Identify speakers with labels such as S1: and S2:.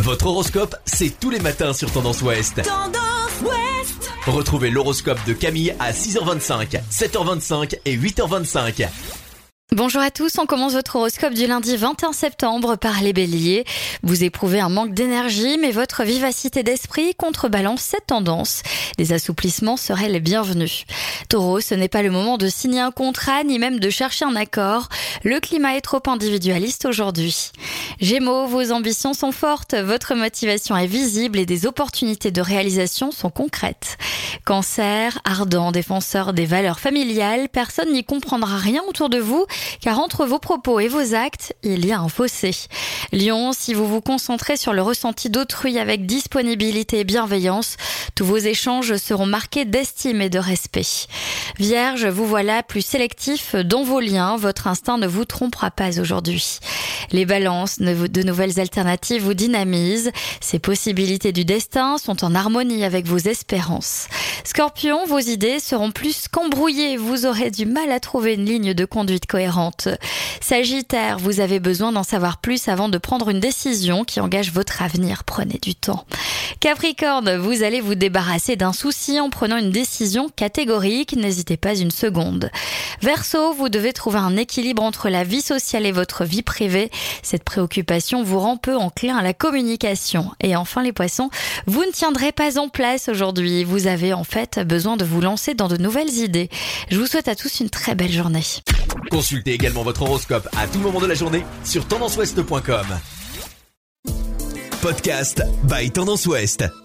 S1: Votre horoscope, c'est tous les matins sur Tendance Ouest.
S2: Tendance Ouest.
S1: Retrouvez l'horoscope de Camille à 6h25, 7h25 et 8h25.
S3: Bonjour à tous, on commence votre horoscope du lundi 21 septembre par les béliers. Vous éprouvez un manque d'énergie, mais votre vivacité d'esprit contrebalance cette tendance. Des assouplissements seraient les bienvenus. Taureau, ce n'est pas le moment de signer un contrat, ni même de chercher un accord. Le climat est trop individualiste aujourd'hui. Gémeaux, vos ambitions sont fortes, votre motivation est visible et des opportunités de réalisation sont concrètes. Cancer, ardent défenseur des valeurs familiales, personne n'y comprendra rien autour de vous, car entre vos propos et vos actes, il y a un fossé. Lion, si vous vous concentrez sur le ressenti d'autrui avec disponibilité et bienveillance, tous vos échanges seront marqués d'estime et de respect. Vierge, vous voilà plus sélectif dans vos liens, votre instinct ne vous trompera pas aujourd'hui. Les balances, de nouvelles alternatives vous dynamisent, ces possibilités du destin sont en harmonie avec vos espérances. Scorpion, vos idées seront plus qu'embrouillées, vous aurez du mal à trouver une ligne de conduite cohérente. Sagittaire, vous avez besoin d'en savoir plus avant de prendre une décision qui engage votre avenir, prenez du temps. Capricorne, vous allez vous débarrasser d'un souci en prenant une décision catégorique, n'hésitez pas une seconde. Verseau, vous devez trouver un équilibre entre la vie sociale et votre vie privée. Cette préoccupation vous rend peu enclin à la communication. Et enfin les poissons, vous ne tiendrez pas en place aujourd'hui. Vous avez en fait besoin de vous lancer dans de nouvelles idées. Je vous souhaite à tous une très belle journée.
S1: Consultez également votre horoscope à tout moment de la journée sur tendanceouest.com. Podcast by Tendance Ouest.